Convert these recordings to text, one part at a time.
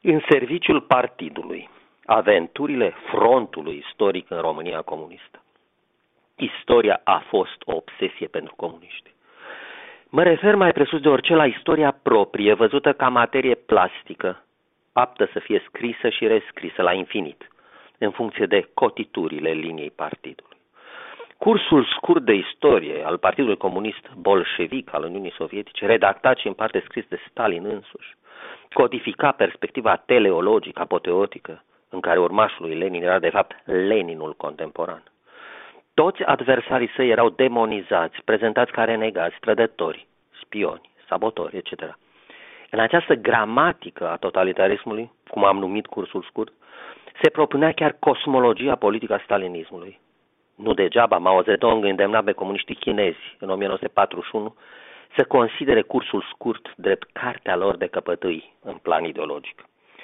În serviciul partidului, aventurile frontului istoric în România comunistă. Istoria a fost o obsesie pentru comuniști. Mă refer mai presus de orice la istoria proprie, văzută ca materie plastică, aptă să fie scrisă și rescrisă la infinit, în funcție de cotiturile liniei partidului. Cursul scurt de istorie al Partidului Comunist Bolșevic al Uniunii Sovietice, redactat și în parte scris de Stalin însuși, codifica perspectiva teleologică, apoteotică, în care urmașul lui Lenin era de fapt Leninul contemporan. Toți adversarii săi erau demonizați, prezentați ca renegați, trădători, spioni, sabotori, etc. În această gramatică a totalitarismului, cum am numit cursul scurt, se propunea chiar cosmologia politică a stalinismului. Nu degeaba Mao Zedong îndemna pe comuniștii chinezi în 1941 să considere cursul scurt drept cartea lor de căpătâi în plan ideologic.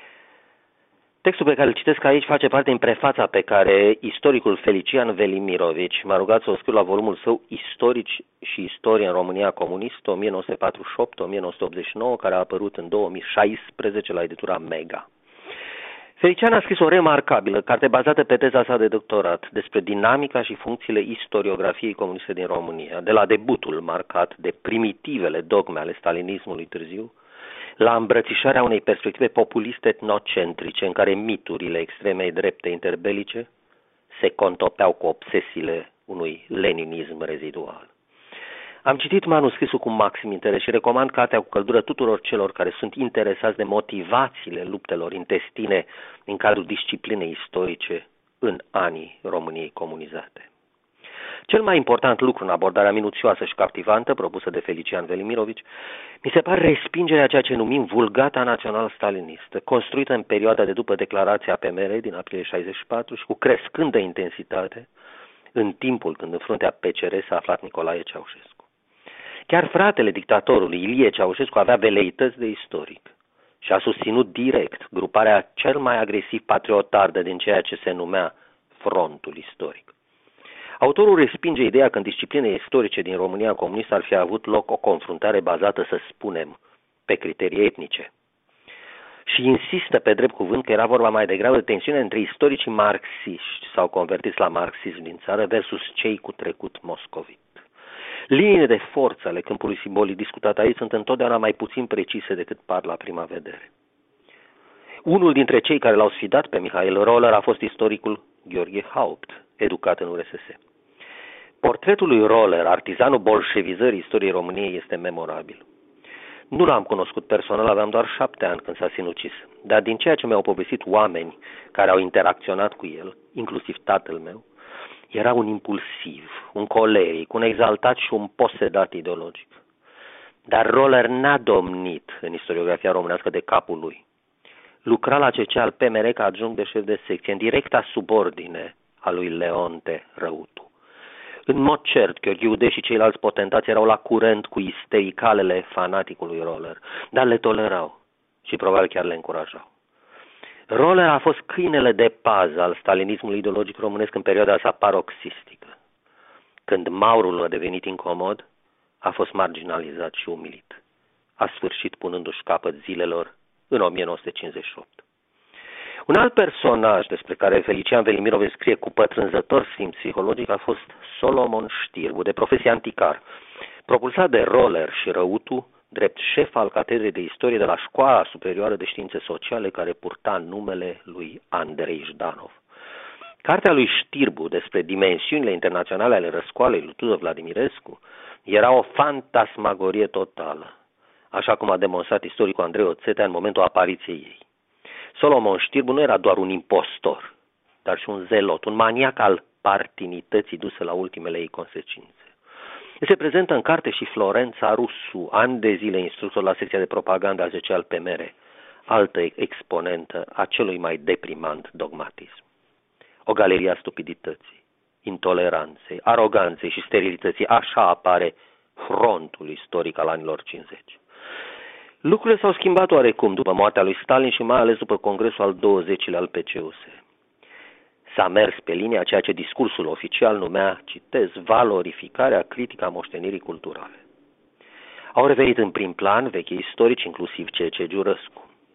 Textul pe care îl citesc aici face parte din prefața pe care istoricul Felician Velimirovici m-a rugat să o scriu la volumul său Istorici și istorie în România comunistă 1948-1989, care a apărut în 2016 la editura Mega. Felician a scris o remarcabilă carte bazată pe teza sa de doctorat despre dinamica și funcțiile istoriografiei comuniste din România, de la debutul marcat de primitivele dogme ale stalinismului târziu, la îmbrățișarea unei perspective populiste etnocentrice, în care miturile extremei drepte interbelice se contopeau cu obsesiile unui leninism rezidual. Am citit manuscrisul cu maxim interes și recomand cartea cu căldură tuturor celor care sunt interesați de motivațiile luptelor intestine în cadrul disciplinei istorice în anii României comunizate. Cel mai important lucru în abordarea minuțioasă și captivantă propusă de Felician Velimirovici mi se pare respingerea ceea ce numim vulgata național-stalinistă, construită în perioada de după declarația PMR din aprilie 64 și cu crescândă intensitate în timpul când în fruntea PCR s-a aflat Nicolae Ceaușescu. Chiar fratele dictatorului, Ilie Ceaușescu, avea veleități de istoric și a susținut direct gruparea cel mai agresiv patriotardă din ceea ce se numea frontul istoric. Autorul respinge ideea că în disciplinele istorice din România comunistă ar fi avut loc o confruntare bazată, să spunem, pe criterii etnice. Și insistă pe drept cuvânt că era vorba mai degrabă de tensiune între istoricii marxiști sau convertiți la marxism din țară versus cei cu trecut moscovit. Liniile de forță ale câmpului simbolic discutat aici sunt întotdeauna mai puțin precise decât par la prima vedere. Unul dintre cei care l-au sfidat pe Mihail Roller a fost istoricul Gheorghe Haupt, educat în URSS. Portretul lui Roller, artizanul bolșevizării istoriei României, este memorabil. Nu l-am cunoscut personal, aveam doar 7 ani când s-a sinucis, dar din ceea ce mi-au povestit oameni care au interacționat cu el, inclusiv tatăl meu, era un impulsiv, un coleric, un exaltat și un posedat ideologic. Dar Roller n-a domnit în istoriografia românească de capul lui. Lucra la CC al PMR ca adjunct de șef de secție, în directa subordine a lui Leonte Răutu. În mod cert, Gheorghiude și ceilalți potentați erau la curent cu istericalele fanaticului Roller, dar le tolerau și probabil chiar le încurajau. Roller a fost câinele de pază al stalinismului ideologic românesc în perioada sa paroxistică. Când maurul a devenit incomod, a fost marginalizat și umilit. A sfârșit punându-și capăt zilelor în 1958. Un alt personaj despre care Felician Velimirovici scrie cu pătrunzător simț psihologic a fost Solomon Știrbu, de profesie anticar, propulsat de Roller și Răutu, drept șef al catedrei de istorie de la Școala Superioară de Științe Sociale, care purta numele lui Andrei Jdanov. Cartea lui Știrbu despre dimensiunile internaționale ale răscoalei lui Tudor Vladimirescu era o fantasmagorie totală, așa cum a demonstrat istoricul Andrei Oțetea în momentul apariției ei. Solomon Știrbu nu era doar un impostor, dar și un zelot, un maniac al partinității duse la ultimele ei consecințe. Se prezentă în carte și Florența Rusu, ani de zile instructor la secția de propagandă a GC al PMR, altă exponentă a celui mai deprimant dogmatism. O galerie a stupidității, intoleranței, aroganței și sterilității, așa apare frontul istoric al anilor 50. Lucrurile s-au schimbat oarecum după moartea lui Stalin și mai ales după congresul al 20-lea al PCUS. S-a mers pe linia ceea ce discursul oficial numea, citez, valorificarea critică a moștenirii culturale. Au revenit în prim plan vechi istorici, inclusiv C.C. Giurăscu.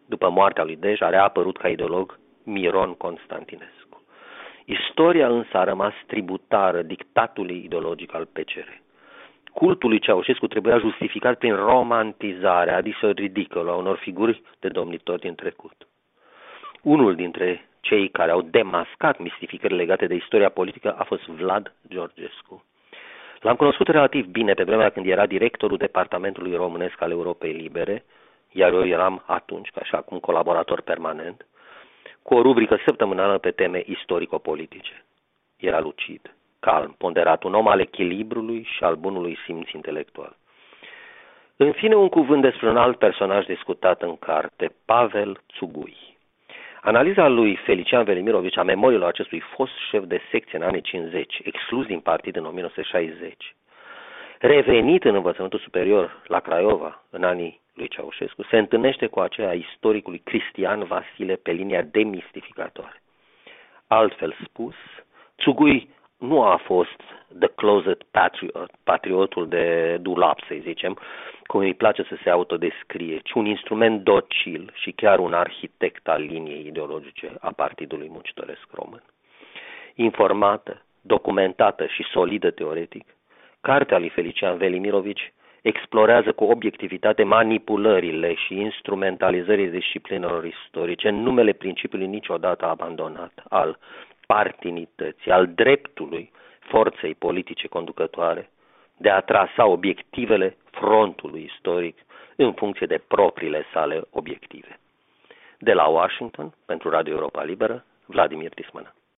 După moartea lui Dej a reapărut ca ideolog Miron Constantinescu. Istoria însă a rămas tributară dictatului ideologic al PCR. Cultul lui Ceaușescu trebuia justificat prin romantizarea, adică ridicolă, a unor figuri de domnitori din trecut. Unul dintre cei care au demascat mistificări legate de istoria politică a fost Vlad Georgescu. L-am cunoscut relativ bine pe vremea când era directorul Departamentului Românesc al Europei Libere, iar eu eram atunci, ca și acum, colaborator permanent, cu o rubrică săptămânală pe teme istorico-politice. Era lucid, calm, ponderat, un om al echilibrului și al bunului simț intelectual. În fine, un cuvânt despre un alt personaj discutat în carte, Pavel Țugui. Analiza lui Felician Velimirovici a memoriilor acestui fost șef de secție în anii 50, exclus din partid în 1960, revenit în învățământul superior la Craiova în anii lui Ceaușescu, se întâlnește cu aceea istoricului Cristian Vasile pe linia demistificatoare. Altfel spus, Țugui nu a fost the closet patriotul de dulap, să zicem, cum îi place să se autodescrie, ci un instrument docil și chiar un arhitect al liniei ideologice a Partidului Muncitoresc Român. Informată, documentată și solidă teoretic, cartea lui Felician Velimirovici explorează cu obiectivitate manipulările și instrumentalizării disciplinelor istorice în numele principiului niciodată abandonat al partinității, al dreptului forței politice conducătoare de a trasa obiectivele frontului istoric în funcție de propriile sale obiective. De la Washington, pentru Radio Europa Liberă, Vladimir Tismana.